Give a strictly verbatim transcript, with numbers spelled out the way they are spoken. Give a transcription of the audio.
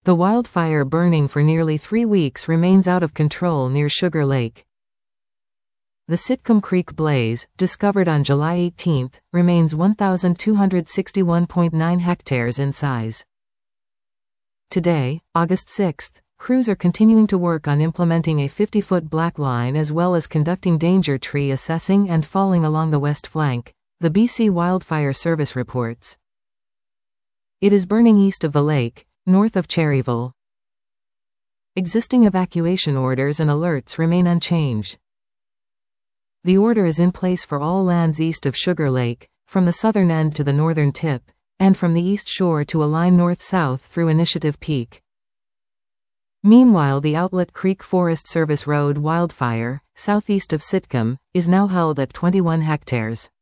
The wildfire burning for nearly three weeks remains out of control near Sugar Lake. The Sitcom Creek blaze, discovered on July eighteenth, remains one thousand two hundred sixty-one point nine hectares in size. Today, August sixth, crews are continuing to work on implementing a fifty-foot black line as well as conducting danger tree assessing and falling along the west flank, the B C Wildfire Service reports. It is burning east of the lake, north of Cherryville. Existing evacuation orders and alerts remain unchanged. The order is in place for all lands east of Sugar Lake, from the southern end to the northern tip, and from the east shore to a line north-south through Initiative Peak. Meanwhile, the Outlet Creek Forest Service Road wildfire, southeast of Sitcom, is now held at twenty-one hectares.